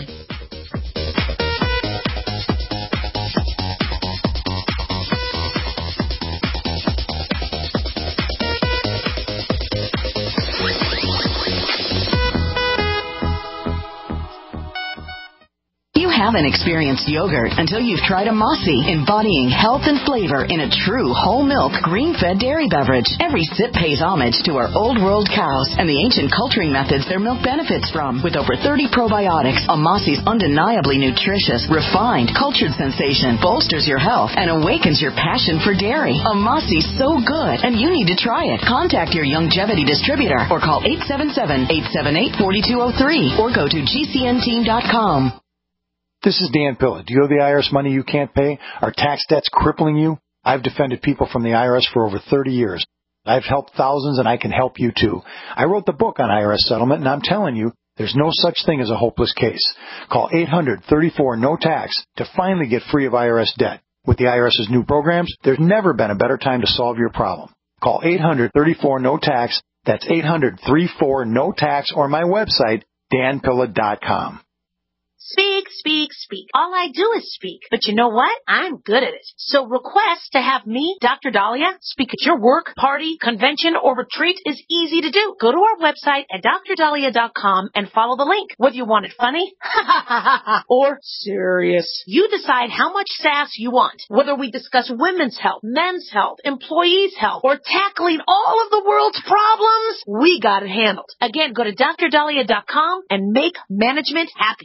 Haven't experienced yogurt until you've tried a Mossy, embodying health and flavor in a true whole milk, green-fed dairy beverage. Every sip pays homage to our old world cows and the ancient culturing methods their milk benefits from. With over thirty probiotics, a Mossy's undeniably nutritious, refined, cultured sensation bolsters your health and awakens your passion for dairy. A Mossy's so good, and you need to try it. Contact your Longevity distributor or call eight seven seven, eight seven eight, four two zero three or go to G C N team dot com. This is Dan Pilla. Do you owe the I R S money you can't pay? Are tax debts crippling you? I've defended people from the I R S for over thirty years. I've helped thousands, and I can help you too. I wrote the book on I R S settlement, and I'm telling you, there's no such thing as a hopeless case. Call eight hundred, thirty-four, no tax to finally get free of I R S debt. With the IRS's new programs, there's never been a better time to solve your problem. Call eight hundred, thirty-four, no tax. That's eight hundred, thirty-four, no tax, or my website, dan pilla dot com. Speak, speak, speak. All I do is speak. But you know what? I'm good at it. So request to have me, Doctor Dahlia, speak at your work, party, convention, or retreat is easy to do. Go to our website at dr dahlia dot com and follow the link. Whether you want it funny or serious, you decide how much sass you want. Whether we discuss women's health, men's health, employees' health, or tackling all of the world's problems, we got it handled. Again, go to dr dahlia dot com and make management happy. Have you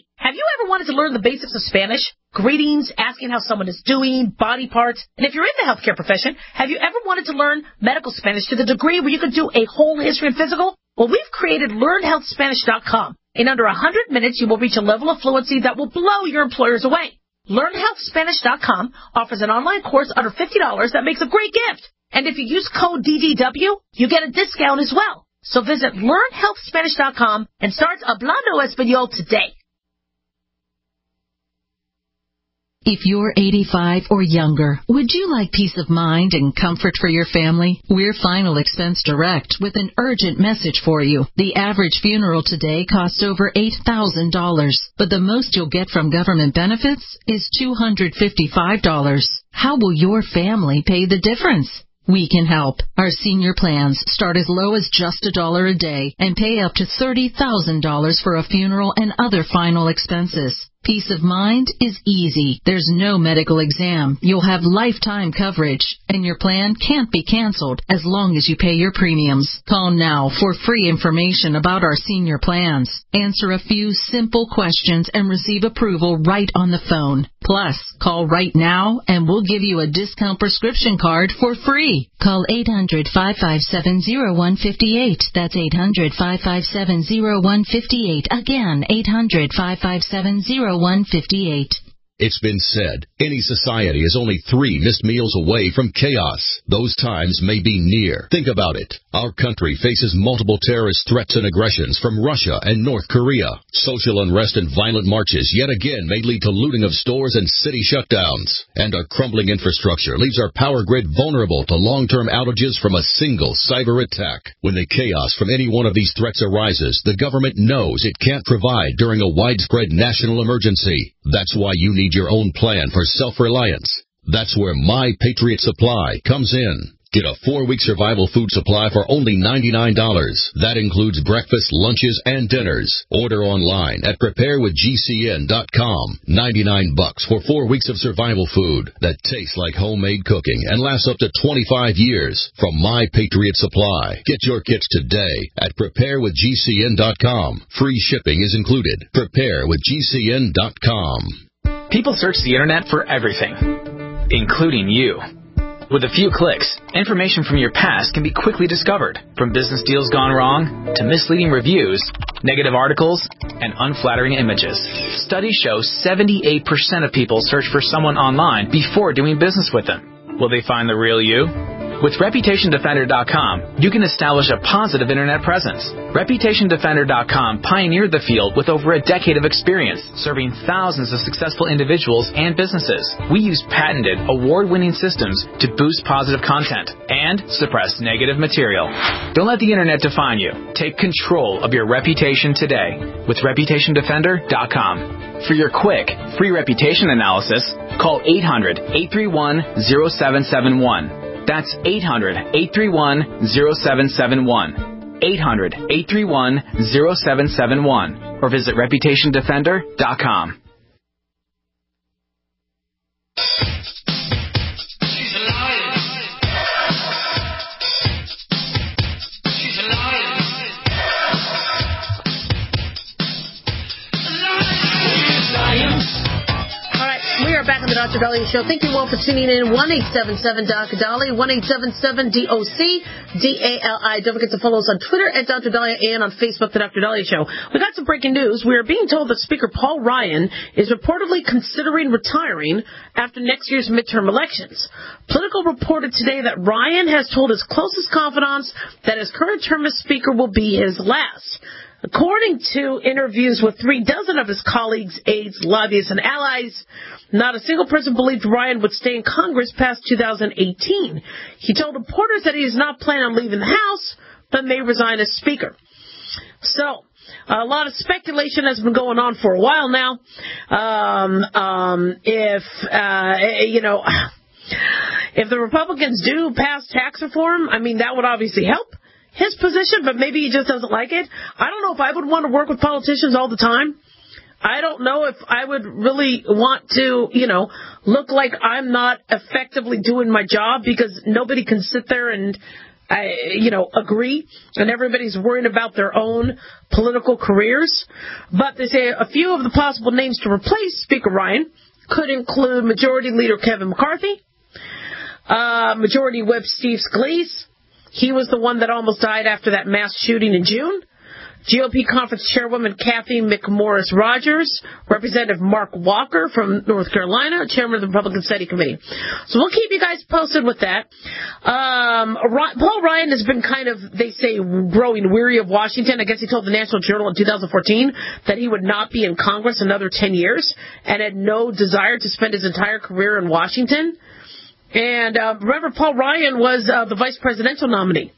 ever wanted to learn the basics of Spanish? Greetings, asking how someone is doing, body parts. And if you're in the healthcare profession, have you ever wanted to learn medical Spanish to the degree where you could do a whole history and physical? Well, we've created learn health spanish dot com. In under one hundred minutes, you will reach a level of fluency that will blow your employers away. learn health spanish dot com offers an online course under fifty dollars that makes a great gift. And if you use code D D W, you get a discount as well. So visit learn health spanish dot com and start Hablando Español today. If you're eighty-five or younger, would you like peace of mind and comfort for your family? We're Final Expense Direct with an urgent message for you. The average funeral today costs over eight thousand dollars, but the most you'll get from government benefits is two hundred fifty-five dollars. How will your family pay the difference? We can help. Our senior plans start as low as just a dollar a day and pay up to thirty thousand dollars for a funeral and other final expenses. Peace of mind is easy. There's no medical exam. You'll have lifetime coverage, and your plan can't be canceled as long as you pay your premiums. Call now for free information about our senior plans. Answer a few simple questions and receive approval right on the phone. Plus, call right now and we'll give you a discount prescription card for free. Call eight hundred, five five seven, zero one five eight. That's eight hundred, five five seven, zero one five eight. Again, eight hundred, five five seven, zero one five eight. It's been said, any society is only three missed meals away from chaos. Those times may be near. Think about it. Our country faces multiple terrorist threats and aggressions from Russia and North Korea. Social unrest and violent marches yet again may lead to looting of stores and city shutdowns. And our crumbling infrastructure leaves our power grid vulnerable to long-term outages from a single cyber attack. When the chaos from any one of these threats arises, the government knows it can't provide during a widespread national emergency. That's why you need your own plan for self-reliance. That's where My Patriot Supply comes in. Get a four-week survival food supply for only ninety-nine dollars. That includes breakfast, lunches, and dinners. Order online at prepare with G C N dot com. ninety-nine bucks for four weeks of survival food that tastes like homemade cooking and lasts up to twenty-five years from My Patriot Supply. Get your kits today at prepare with G C N dot com. Free shipping is included. prepare with G C N dot com. People search the internet for everything, including you. With a few clicks, information from your past can be quickly discovered, from business deals gone wrong to misleading reviews, negative articles, and unflattering images. Studies show seventy-eight percent of people search for someone online before doing business with them. Will they find the real you? With reputation defender dot com, you can establish a positive internet presence. reputation defender dot com pioneered the field with over a decade of experience, serving thousands of successful individuals and businesses. We use patented, award-winning systems to boost positive content and suppress negative material. Don't let the internet define you. Take control of your reputation today with reputation defender dot com. For your quick, free reputation analysis, call eight hundred, eight three one, zero seven seven one. That's eight hundred, eight three one, zero seven seven one. eight hundred, eight three one, zero seven seven one. Or visit reputation defender dot com. Back on the Doctor Daliah Show. Thank you all for tuning in. one eight seven seven D O C Dali, one eight seven seven D O C D A L I. Don't forget to follow us on Twitter at Doctor Daliah and on Facebook, The Doctor Daliah Show. We got some breaking news. We are being told that Speaker Paul Ryan is reportedly considering retiring after next year's midterm elections. Political reported today that Ryan has told his closest confidants that his current term as Speaker will be his last. According to interviews with three dozen of his colleagues, aides, lobbyists, and allies, not a single person believed Ryan would stay in Congress past two thousand eighteen. He told reporters that he is not planning on leaving the House, but may resign as Speaker. So, a lot of speculation has been going on for a while now. Um, um, if, uh, you know, if the Republicans do pass tax reform, I mean, that would obviously help his position, but maybe he just doesn't like it. I don't know if I would want to work with politicians all the time. I don't know if I would really want to, you know, look like I'm not effectively doing my job, because nobody can sit there and I, you know, agree, and everybody's worrying about their own political careers. But they say a few of the possible names to replace Speaker Ryan could include Majority Leader Kevin McCarthy, uh, Majority Whip Steve Scalise. He was the one that almost died after that mass shooting in June. G O P Conference Chairwoman Kathy McMorris Rogers, Representative Mark Walker from North Carolina, Chairman of the Republican Study Committee. So we'll keep you guys posted with that. Um, Paul Ryan has been kind of, they say, growing weary of Washington. I guess he told the National Journal in two thousand fourteen that he would not be in Congress another ten years and had no desire to spend his entire career in Washington. And uh, remember, Paul Ryan was uh, the vice presidential nominee.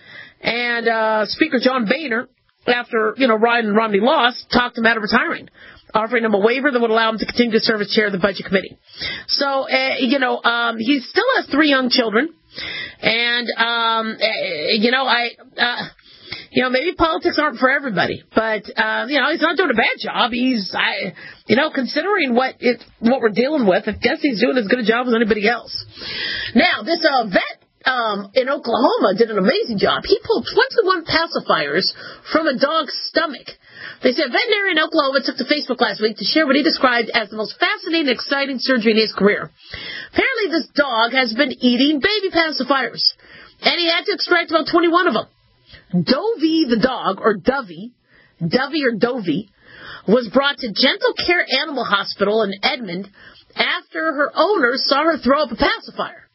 And uh, Speaker John Boehner, after, you know, Ryan and Romney lost, talked him out of retiring, offering him a waiver that would allow him to continue to serve as chair of the Budget Committee. So, uh, you know, um, he still has three young children. And, um, uh, you know, I, uh, you know, maybe politics aren't for everybody. But, uh, you know, he's not doing a bad job. He's, I, you know, considering what it, what we're dealing with, I guess he's doing as good a job as anybody else. Now, this uh, vet Um, in Oklahoma did an amazing job. He pulled twenty-one pacifiers from a dog's stomach. They said a veterinarian in Oklahoma took to Facebook last week to share what he described as the most fascinating and exciting surgery in his career. Apparently this dog has been eating baby pacifiers, and he had to extract about twenty-one of them. Dovey the dog, or Dovey, Dovey or Dovey, was brought to Gentle Care Animal Hospital in Edmond after her owner saw her throw up a pacifier.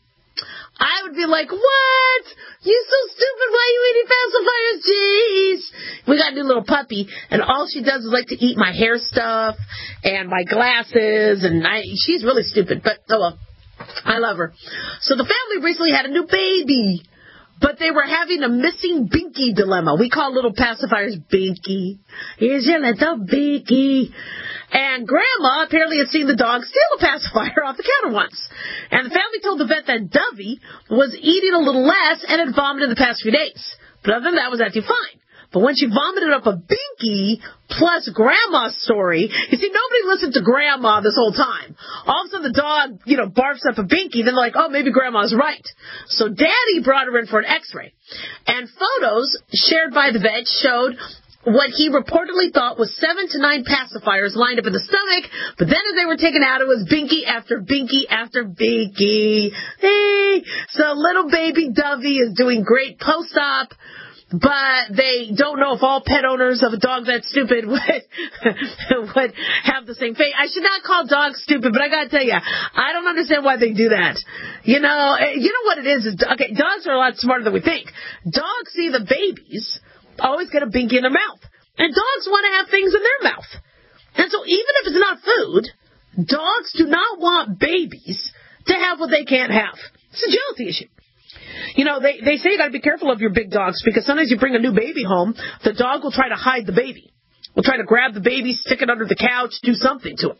I would be like, what? You so stupid. Why are you eating pacifiers? Jeez. We got a new little puppy, and all she does is like to eat my hair stuff and my glasses, and I, she's really stupid, but oh well. I love her. So the family recently had a new baby, but they were having a missing Binky dilemma. We call little pacifiers Binky. Here's your little Binky. And Grandma apparently had seen the dog steal a pacifier off the counter once. And the family told the vet that Dovey was eating a little less and had vomited the past few days. But other than that, was acting fine. But when she vomited up a Binky plus Grandma's story, you see, nobody listened to Grandma this whole time. All of a sudden the dog, you know, barfs up a Binky, then they're like, oh, maybe Grandma's right. So Daddy brought her in for an x-ray. And photos shared by the vet showed what he reportedly thought was seven to nine pacifiers lined up in the stomach, but then as they were taken out, it was Binky after Binky after Binky. Hey, so little baby Dovey is doing great post-op, but they don't know if all pet owners of a dog that stupid would, would have the same fate. I should not call dogs stupid, but I gotta tell you, I don't understand why they do that. You know, you know what it is? is okay, dogs are a lot smarter than we think. Dogs see the babies always get a Binky in their mouth. And dogs want to have things in their mouth. And so even if it's not food, dogs do not want babies to have what they can't have. It's a jealousy issue. You know, they, they say you got to be careful of your big dogs because sometimes you bring a new baby home, the dog will try to hide the baby. Will try to grab the baby, stick it under the couch, do something to it.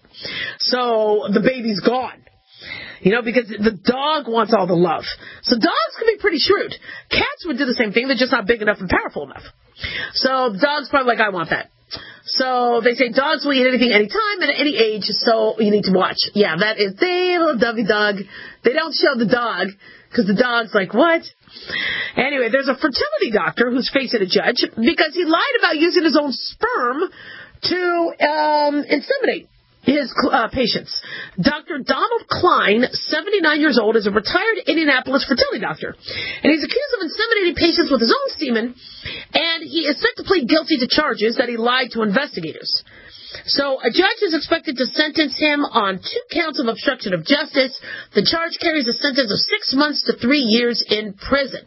So the baby's gone. You know, because the dog wants all the love. So dogs can be pretty shrewd. Cats would do the same thing. They're just not big enough and powerful enough. So the dog's probably like, I want that. So they say dogs will eat anything anytime and at any age, so you need to watch. Yeah, that is the little Dovey dog. They don't show the dog because the dog's like, what? Anyway, there's a fertility doctor who's facing a judge because he lied about using his own sperm to um, inseminate his uh, patients. Doctor Donald Klein, seventy-nine years old, is a retired Indianapolis fertility doctor. And he's accused of inseminating patients with his own semen, and he is set to plead guilty to charges that he lied to investigators. So a judge is expected to sentence him on two counts of obstruction of justice. The charge carries a sentence of six months to three years in prison.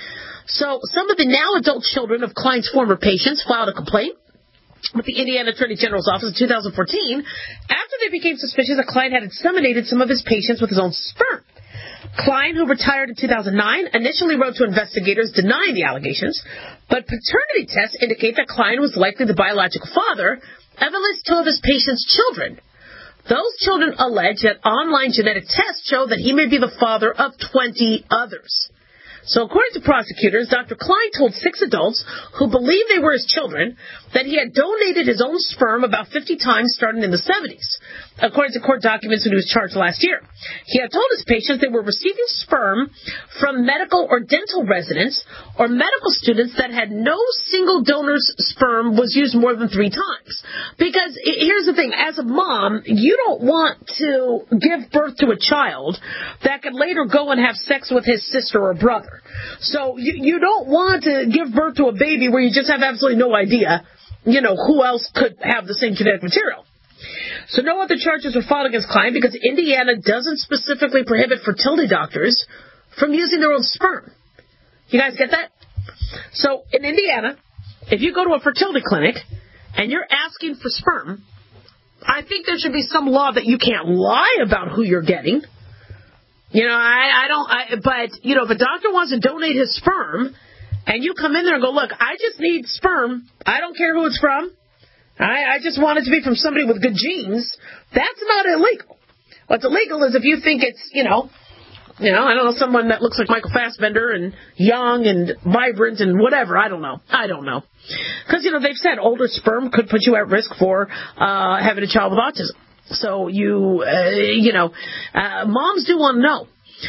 So some of the now adult children of Klein's former patients filed a complaint with the Indiana Attorney General's office in two thousand fourteen after they became suspicious that Klein had inseminated some of his patients with his own sperm. Klein, who retired in two thousand nine, initially wrote to investigators denying the allegations, but paternity tests indicate that Klein was likely the biological father of at least two of his patients' children. Those children allege that online genetic tests show that he may be the father of twenty others. So according to prosecutors, Doctor Klein told six adults who believed they were his children that he had donated his own sperm about fifty times starting in the seventies, according to court documents when he was charged last year. He had told his patients they were receiving sperm from medical or dental residents or medical students that had no single donor's sperm was used more than three times. Because here's the thing, as a mom, you don't want to give birth to a child that could later go and have sex with his sister or brother. So you, you don't want to give birth to a baby where you just have absolutely no idea, you know, who else could have the same genetic material. So no other charges were filed against Klein because Indiana doesn't specifically prohibit fertility doctors from using their own sperm. You guys get that? So in Indiana, if you go to a fertility clinic and you're asking for sperm, I think there should be some law that you can't lie about who you're getting. You know, I, I don't, I, but, you know, if a doctor wants to donate his sperm and you come in there and go, look, I just need sperm. I don't care who it's from. I, I just want it to be from somebody with good genes. That's not illegal. What's illegal is if you think it's, you know, you know, I don't know, someone that looks like Michael Fassbender and young and vibrant and whatever. I don't know. I don't know. Because, you know, they've said older sperm could put you at risk for uh, having a child with autism. So you, uh, you know, uh, moms do want to know.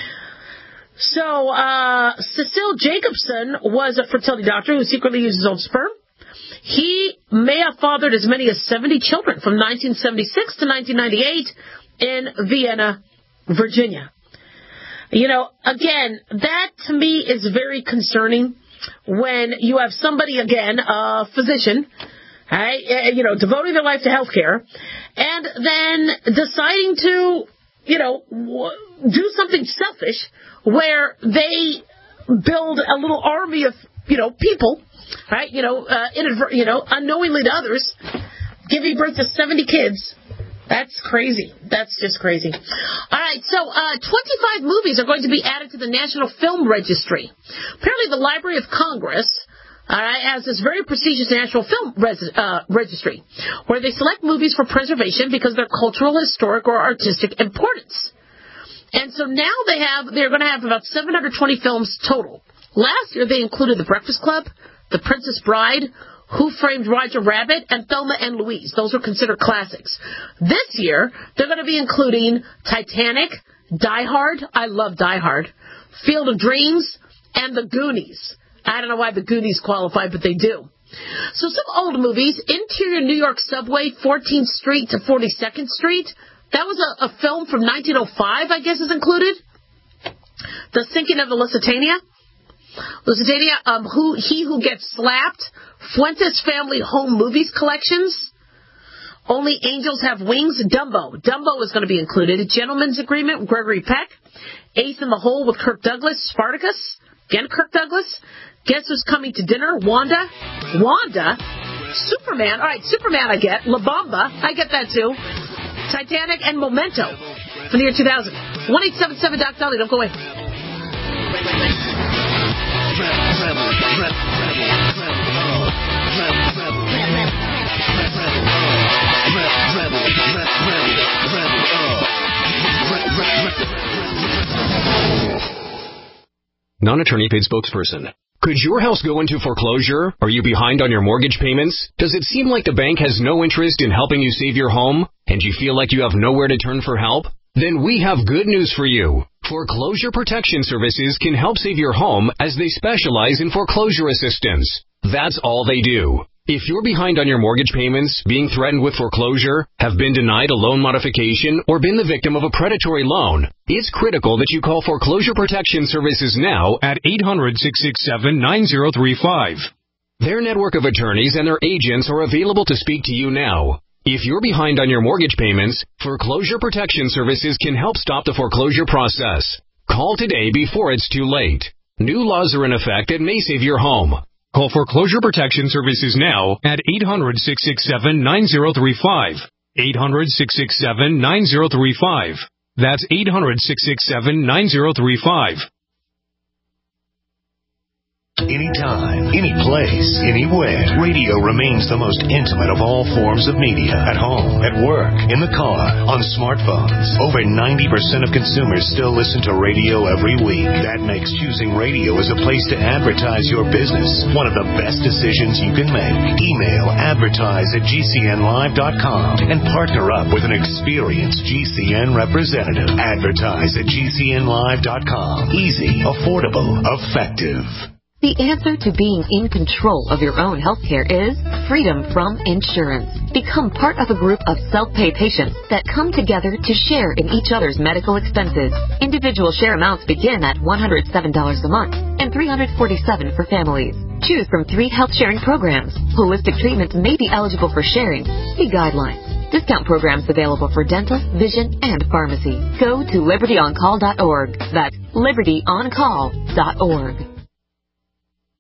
So uh, Cecile Jacobson was a fertility doctor who secretly used his own sperm. He may have fathered as many as seventy children from nineteen seventy-six to nineteen ninety-eight in Vienna, Virginia. You know, again, that to me is very concerning when you have somebody, again, a physician, right, you know, devoting their life to healthcare, and then deciding to, you know, do something selfish where they build a little army of, you know, people, right, you know, uh, inadver- you know, unknowingly to others, giving birth to seventy kids. That's crazy. That's just crazy. All right, so uh, twenty-five movies are going to be added to the National Film Registry. Apparently the Library of Congress all right, has this very prestigious National Film res- uh, Registry, where they select movies for preservation because of their cultural, historic, or artistic importance. And so now they have, they're going to have about seven hundred twenty films total. Last year they included The Breakfast Club, The Princess Bride, Who Framed Roger Rabbit, and Thelma and Louise. Those were considered classics. This year, they're going to be including Titanic, Die Hard, I love Die Hard, Field of Dreams, and The Goonies. I don't know why The Goonies qualify, but they do. So some old movies, Interior New York Subway, fourteenth Street to forty-second Street. That was a, a film from nineteen oh five, I guess, is included. The Sinking of the Lusitania. Lusitania, um, who, He Who Gets Slapped, Fuentes Family Home Movies Collections, Only Angels Have Wings, Dumbo. Dumbo is going to be included. A Gentleman's Agreement with Gregory Peck, Ace in the Hole with Kirk Douglas, Spartacus, again Kirk Douglas, Guess Who's Coming to Dinner, Wanda, Wanda, Superman, all right, Superman I get, La Bamba, I get that too, Titanic, and Memento from the year two thousand. one eight seven seven Doc Dolly, don't go away. Non-attorney paid spokesperson. Could your house go into foreclosure? Are you behind on your mortgage payments? Does it seem like the bank has no interest in helping you save your home? And you feel like you have nowhere to turn for help? Then we have good news for you. Foreclosure Protection Services can help save your home as they specialize in foreclosure assistance. That's all they do. If you're behind on your mortgage payments, being threatened with foreclosure, have been denied a loan modification, or been the victim of a predatory loan, it's critical that you call Foreclosure Protection Services now at eight hundred, six six seven, nine zero three five. Their network of attorneys and their agents are available to speak to you now. If you're behind on your mortgage payments, Foreclosure Protection Services can help stop the foreclosure process. Call today before it's too late. New laws are in effect that may save your home. Call Foreclosure Protection Services now at eight hundred, six six seven, nine zero three five. eight hundred, six six seven, nine zero three five. That's eight hundred, six six seven, nine zero three five. anytime, any place, anywhere. Radio remains the most intimate of all forms of media. At home, at work, in the car, on smartphones. Over ninety percent of consumers still listen to radio every week. That makes choosing radio as a place to advertise your business one of the best decisions you can make. Email advertise at G C N live dot com and partner up with an experienced G C N representative. Advertise at G C N live dot com. Easy, affordable, effective. The answer to being in control of your own healthcare is freedom from insurance. Become part of a group of self-pay patients that come together to share in each other's medical expenses. Individual share amounts begin at one hundred seven dollars a month and three hundred forty-seven dollars for families. Choose from three health sharing programs. Holistic treatments may be eligible for sharing. See guidelines. Discount programs available for dental, vision, and pharmacy. Go to liberty on call dot org. That's liberty on call dot org.